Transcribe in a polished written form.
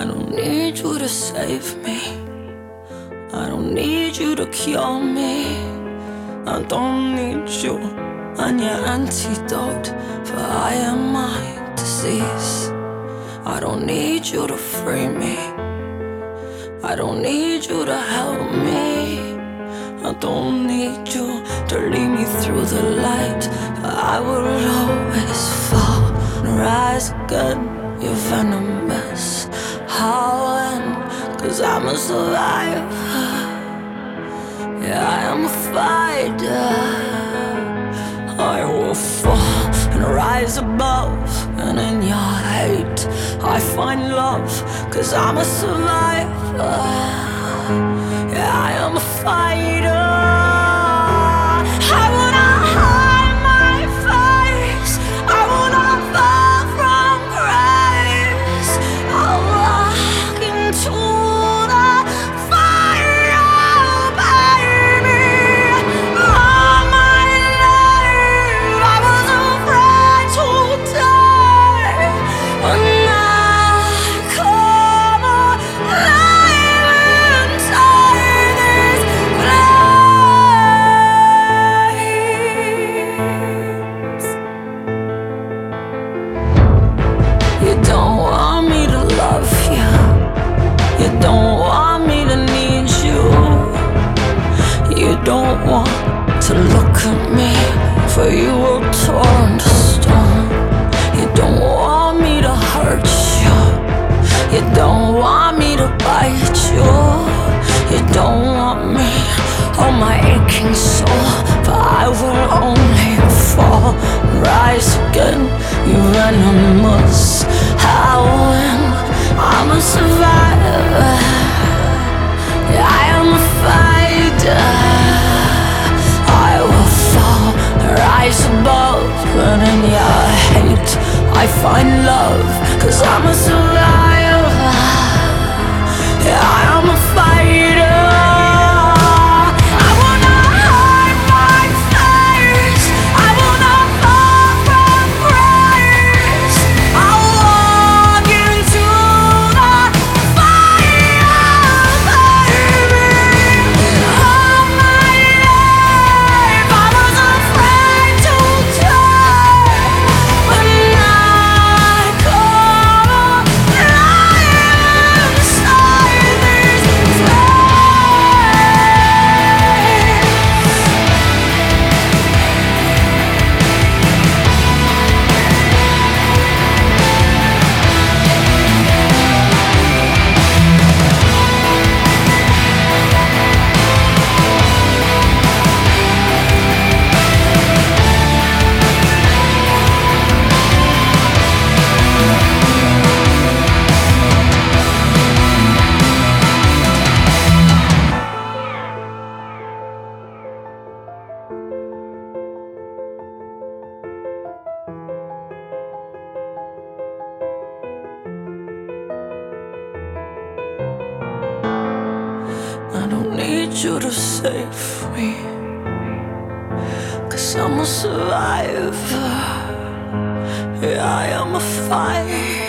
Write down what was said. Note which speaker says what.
Speaker 1: don't need you to save me. I don't need you to cure me. I don't need you and your antidote, for I am my disease. I don't need you to free me. I don't need you to help me. I don't need you to lead me through the light. I will always fall and rise again. You're venomous, howling, 'cause I'm a survivor. Yeah, I am a fighter. I will fall and rise above, and in your hate I find love, 'cause I'm a survivor. Yeah, I am a fighter. I will not hide my face. I will not fall from grace. I'll walk into the fire, baby. All my life I was afraid to die. When I come alive inside this place. You don't want me to love you. You don't want me to need you. You don't want to look at me, for you were torn to stone. You don't want me to hurt you. You don't want me to bite you. You don't want me on my aching soul, for I will only fall and rise again. You venomous, howling, I'm a survivor. Yeah, I am a fighter. I will fall and rise above, and in your hate I find love, 'cause I'm a survivor. Yeah, I am a fighter. I will not hide my face. I will not fall from grace. I'll walk into the fire, baby. All my life I was afraid to die. When I come alive inside this I don't need you to save me, 'cause I'm a survivor. Yeah, I am a fighter.